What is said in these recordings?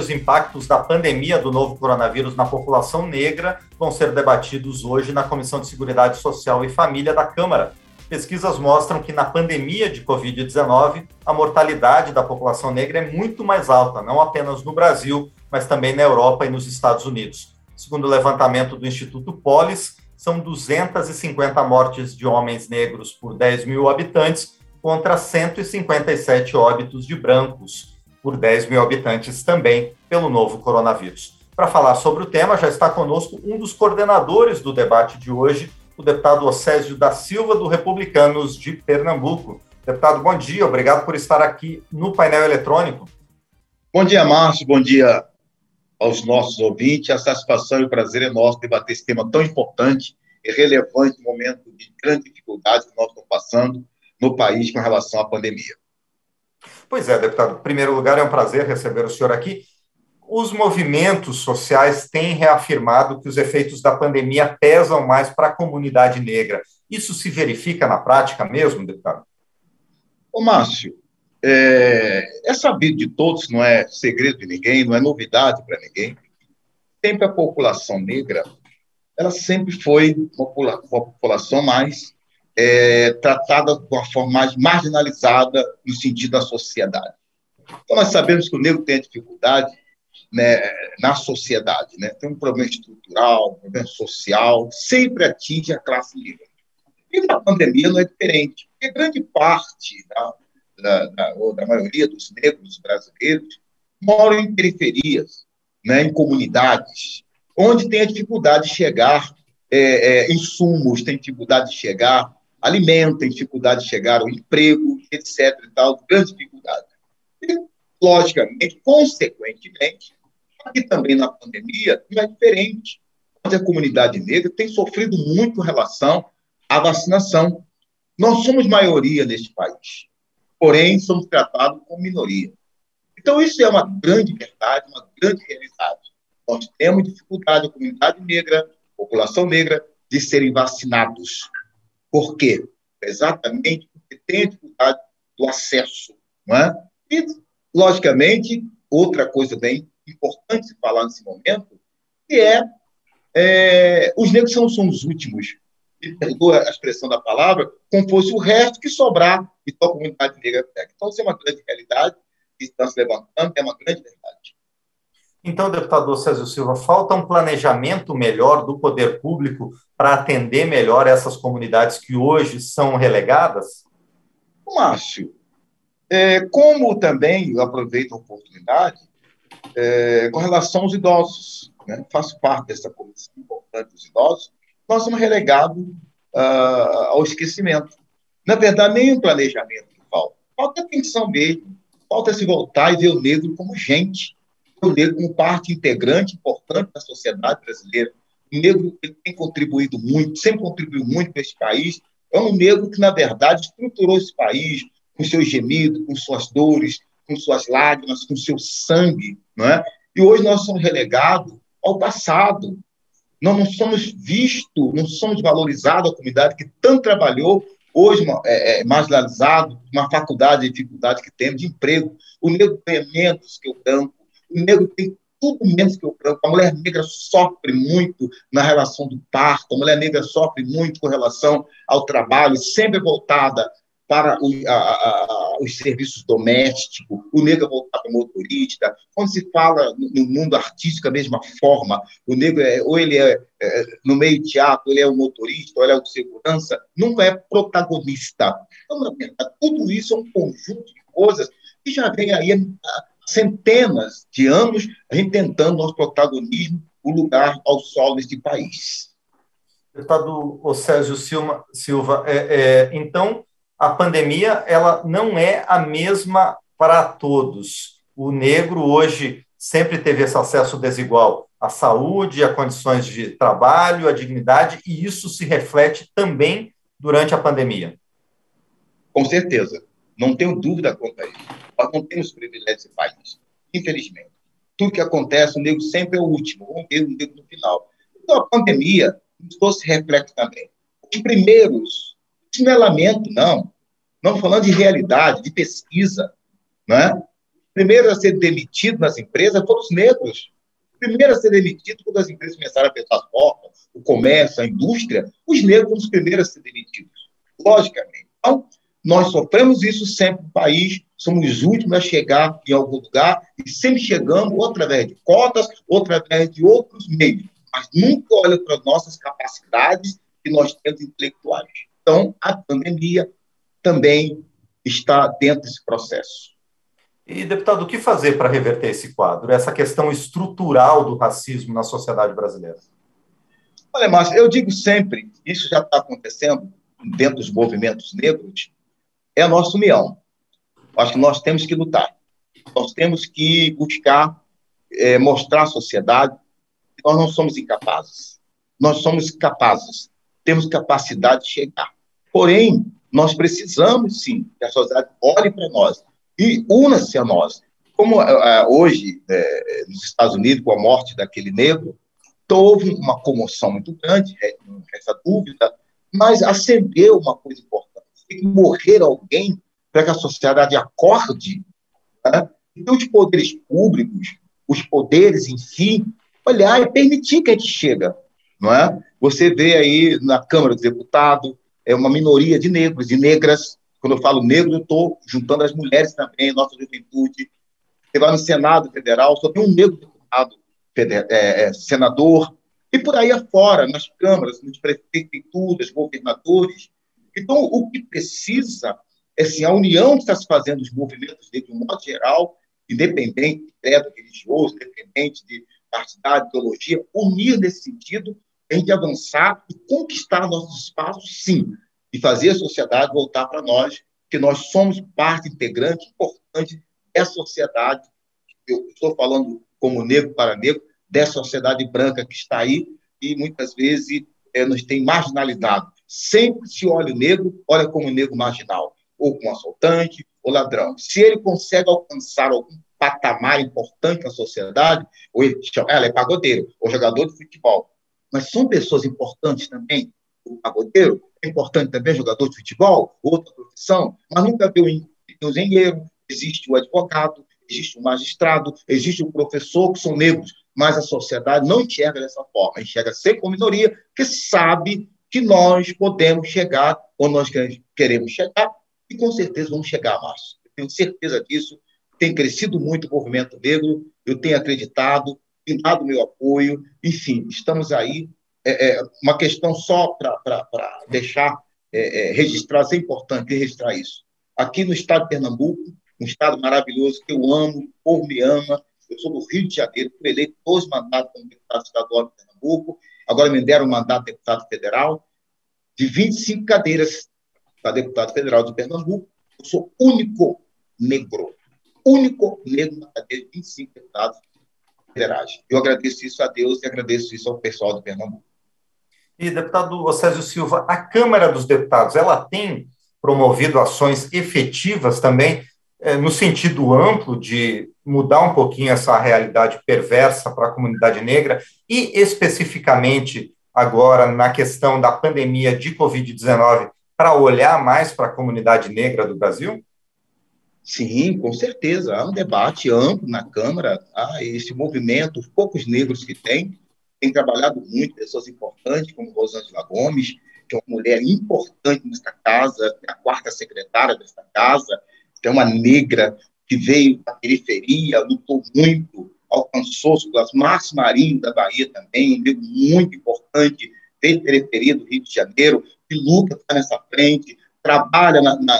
os impactos da pandemia do novo coronavírus na população negra vão ser debatidos hoje na Comissão de Seguridade Social e Família da Câmara. Pesquisas mostram que na pandemia de Covid-19, a mortalidade da população negra é muito mais alta, não apenas no Brasil, mas também na Europa e nos Estados Unidos. Segundo o levantamento do Instituto Polis, são 250 mortes de homens negros por 10 mil habitantes, contra 157 óbitos de brancos por 10 mil habitantes também pelo novo coronavírus. Para falar sobre o tema, já está conosco um dos coordenadores do debate de hoje, o deputado Océsio da Silva, do Republicanos de Pernambuco. Deputado, bom dia, obrigado por estar aqui no painel eletrônico. Bom dia, Márcio, bom dia aos nossos ouvintes. A satisfação e o prazer é nosso debater esse tema tão importante e relevante no momento de grande dificuldade que nós estamos passando no país com relação à pandemia. Pois é, deputado, em primeiro lugar, é um prazer receber o senhor aqui. Os movimentos sociais têm reafirmado que os efeitos da pandemia pesam mais para a comunidade negra. Isso se verifica na prática mesmo, deputado? Ô, Márcio, é sabido de todos, não é segredo de ninguém, não é novidade para ninguém. Sempre a população negra, ela sempre foi uma população mais tratada de uma forma mais marginalizada no sentido da sociedade. Então, nós sabemos que o negro tem dificuldade, né, na sociedade, né? Tem um problema estrutural, um problema social, sempre atinge a classe negra. E na pandemia não é diferente, porque grande parte da maioria dos negros brasileiros moram em periferias, né, em comunidades, onde tem a dificuldade de chegar insumos, tem dificuldade de chegar alimento, tem dificuldade de chegar ao emprego, etc. e tal, grande dificuldade. E, logicamente, consequentemente, aqui também na pandemia não é diferente, onde a comunidade negra tem sofrido muito em relação à vacinação. Nós somos maioria neste país, porém somos tratados como minoria. Então, isso é uma grande verdade, uma grande realidade. Nós temos dificuldade, a comunidade negra, a população negra, de serem vacinados. Por quê? Exatamente porque tem a dificuldade do acesso, não é? E, logicamente, outra coisa bem importante se falar nesse momento, que os negros são os últimos, me perdoa a expressão da palavra, como fosse o resto que sobrar, então a comunidade negra pega. Então, isso é uma grande realidade, que está se levantando, é uma grande verdade. Então, deputado Océsio Silva, falta um planejamento melhor do poder público para atender melhor essas comunidades que hoje são relegadas? Márcio, como também eu aproveito a oportunidade, com relação aos idosos, né? Faço parte dessa comissão importante dos idosos, nós somos relegados ao esquecimento. Na verdade, nem um planejamento que falta atenção mesmo, falta se voltar e ver o negro como gente, o negro como parte integrante importante da sociedade brasileira. O negro ele tem contribuído muito, sempre contribuiu muito para esse país, é um negro que, na verdade, estruturou esse país com seus gemidos, com suas dores, com suas lágrimas, com seu sangue, não é? E hoje nós somos relegados ao passado. Nós não somos vistos, não somos valorizados, a comunidade que tanto trabalhou, hoje marginalizado, uma faculdade de dificuldade que temos de emprego. O negro ganha menos que o branco, o negro tem tudo menos que o branco. A mulher negra sofre muito na relação do parto, a mulher negra sofre muito com relação ao trabalho, sempre voltada para os serviços domésticos, o negro voltar para o motorista. Quando se fala no mundo artístico, da mesma forma, o negro, ou ele no meio de teatro, ele é o motorista, ou ele é o segurança, nunca é protagonista. Então, na verdade, tudo isso é um conjunto de coisas que já vem aí há centenas de anos, a gente tentando nosso protagonismo, o lugar ao sol neste país. Deputado Océsio Silva, então, a pandemia ela não é a mesma para todos. O negro hoje sempre teve esse acesso desigual à saúde, a condições de trabalho, à dignidade, e isso se reflete também durante a pandemia. Com certeza. Não tenho dúvida quanto a isso. Nós não temos privilégio nesse país, infelizmente. Tudo que acontece, o negro sempre é o último, o negro no final. Então, a pandemia se reflete também. Os primeiros, isso não é lamento, não. Não falando de realidade, de pesquisa, né? primeiros a ser demitidos nas empresas foram os negros. Primeiro a ser demitido quando as empresas começaram a fechar as portas, o comércio, a indústria, os negros foram os primeiros a ser demitidos, logicamente. Então, nós sofremos isso sempre no país, somos os últimos a chegar em algum lugar e sempre chegamos ou através de cotas, ou através de outros meios, mas nunca olha para nossas capacidades que nós temos intelectuais. Então, a pandemia também está dentro desse processo. E, deputado, o que fazer para reverter esse quadro, essa questão estrutural do racismo na sociedade brasileira? Olha, Márcio, eu digo sempre, isso já está acontecendo dentro dos movimentos negros, é a nossa união. Acho que nós temos que lutar. Nós temos que buscar mostrar à sociedade que nós não somos incapazes. Nós somos capazes. Temos capacidade de chegar. Porém, nós precisamos, sim, que a sociedade olhe para nós e una-se a nós. Como hoje, nos Estados Unidos, com a morte daquele negro, houve uma comoção muito grande, essa dúvida, mas acendeu uma coisa importante. Tem que morrer alguém para que a sociedade acorde, né? Então, os poderes públicos, os poderes em si, olhar e permitir que a gente chegue, não é? Você vê aí na Câmara dos Deputados, uma minoria de negros e negras. Quando eu falo negro, eu estou juntando as mulheres também, nossa juventude. Você vai no Senado Federal, só tem um negro deputado, senador, e por aí afora, nas câmaras, nas prefeituras, governadores. Então, o que precisa é, assim, a união que está se fazendo dos movimentos negros, de um modo geral, independente de credo religioso, independente de partidário, ideologia, unir nesse sentido, a gente avançar e conquistar nossos espaços, sim, e fazer a sociedade voltar para nós, que nós somos parte integrante, importante dessa sociedade. Eu estou falando como negro para negro, dessa sociedade branca que está aí e muitas vezes nos tem marginalizado. Sempre se olha o negro, olha como negro marginal, ou como assaltante, ou ladrão. Se ele consegue alcançar algum patamar importante na sociedade, ou ele chama, ela é pagodeiro, ou jogador de futebol. Mas são pessoas importantes também. O pagodeiro é importante também, jogador de futebol, outra profissão, mas nunca viu o engenheiro, existe o advogado, existe o magistrado, existe o professor, que são negros, mas a sociedade não enxerga dessa forma, enxerga sempre como minoria, que sabe que nós podemos chegar onde nós queremos chegar, e com certeza vamos chegar, Márcio. Eu tenho certeza disso, tem crescido muito o movimento negro, eu tenho acreditado, tenho dado meu apoio, enfim, estamos aí. Uma questão só para deixar registrado, é importante registrar isso. Aqui no estado de Pernambuco, um estado maravilhoso que eu amo, o povo me ama. Eu sou do Rio de Janeiro, fui eleito 2 mandatos como deputado estadual de Pernambuco, agora me deram um mandato de deputado federal, de 25 cadeiras para deputado federal de Pernambuco. Eu sou único negro na cadeira de 25 deputados federais. Eu agradeço isso a Deus e agradeço isso ao pessoal de Pernambuco. E, deputado Océsio Silva, a Câmara dos Deputados, ela tem promovido ações efetivas também, no sentido amplo de mudar um pouquinho essa realidade perversa para a comunidade negra e, especificamente, agora, na questão da pandemia de Covid-19, para olhar mais para a comunidade negra do Brasil? Sim, com certeza. Há um debate amplo na Câmara. Há esse movimento, os poucos negros que tem trabalhado muito, pessoas importantes, como Rosângela Gomes, que é uma mulher importante nesta casa, é a 4ª secretária desta casa, que é uma negra que veio da periferia, lutou muito, alcançou-se pelas Márcio Marinho da Bahia também, um negro muito importante, veio da periferia do Rio de Janeiro, que luta, está nessa frente, trabalha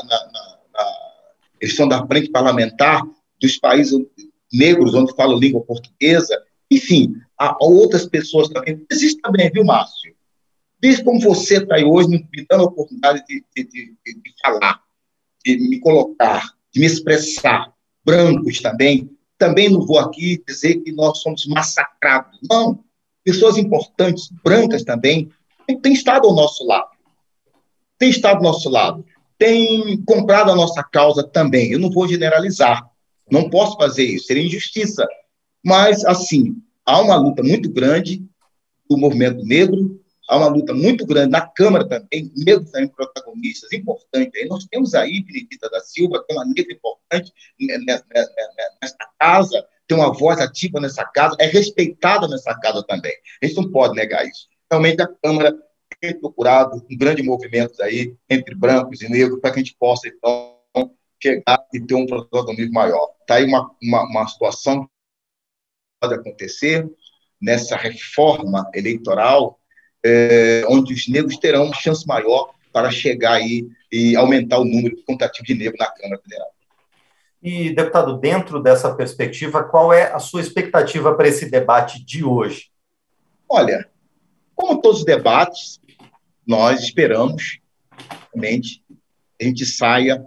eles são da frente parlamentar dos países negros onde falam língua portuguesa. Enfim, há outras pessoas também. Existe também, viu, Márcio? Desde como você está aí hoje, me dando a oportunidade de falar, de me colocar, de me expressar. Brancos também não vou aqui dizer que nós somos massacrados. Não. Pessoas importantes, brancas também, têm estado ao nosso lado. Tem comprado a nossa causa também. Eu não vou generalizar. Não posso fazer isso. Seria injustiça. Mas, assim, há uma luta muito grande do movimento negro, há uma luta muito grande na Câmara também, negros também protagonistas importantes. Aí nós temos aí Benedita da Silva, que é uma negra importante nessa casa, tem uma voz ativa nessa casa, é respeitada nessa casa também. A gente não pode negar isso. Realmente a Câmara tem procurado um grande movimento aí entre brancos e negros para que a gente possa, então, chegar e ter um protagonismo maior. Está aí uma situação que pode acontecer nessa reforma eleitoral, onde os negros terão uma chance maior para chegar aí e aumentar o número quantitativo de negros na Câmara Federal. E, deputado, dentro dessa perspectiva, qual é a sua expectativa para esse debate de hoje? Olha, como todos os debates, nós esperamos, realmente, a gente saia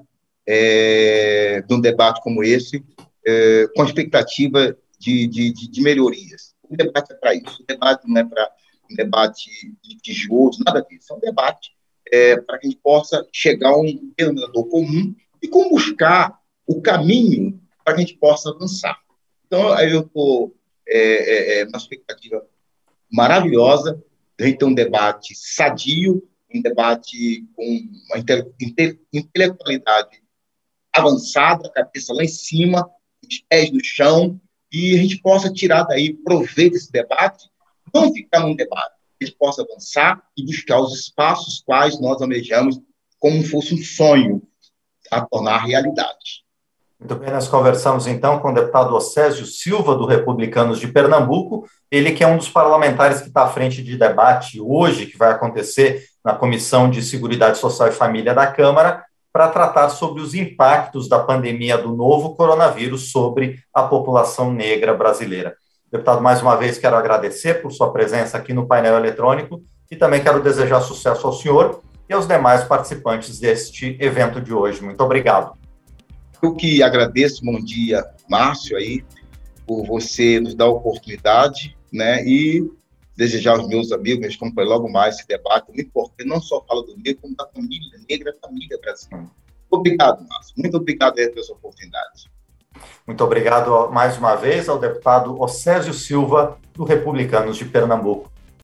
de um debate como esse com a expectativa de melhorias. O debate é para isso. O debate não é para um debate de jogo, nada disso. É um debate para que a gente possa chegar a um denominador comum e como buscar o caminho para que a gente possa avançar. Então, eu estou numa expectativa maravilhosa de a gente ter um debate sadio, um debate com uma intelectualidade avançada, a cabeça lá em cima, os pés no chão, e a gente possa tirar daí proveito desse debate, não ficar num debate, a gente possa avançar e buscar os espaços quais nós almejamos como fosse um sonho a tornar realidade. Muito bem, nós conversamos então com o deputado Océsio Silva, do Republicanos de Pernambuco, ele que é um dos parlamentares que está à frente de debate hoje, que vai acontecer na Comissão de Seguridade Social e Família da Câmara, para tratar sobre os impactos da pandemia do novo coronavírus sobre a população negra brasileira. Deputado, mais uma vez quero agradecer por sua presença aqui no painel eletrônico e também quero desejar sucesso ao senhor e aos demais participantes deste evento de hoje. Muito obrigado. Eu que agradeço, bom dia, Márcio, aí, por você nos dar a oportunidade, né, e desejar aos meus amigos, meus companheiros, logo mais esse debate, muito importante, não só fala do negro, como da família negra, família brasileira. Obrigado, Márcio, muito obrigado pela sua oportunidade. Muito obrigado mais uma vez ao deputado Océsio Silva, do Republicanos de Pernambuco.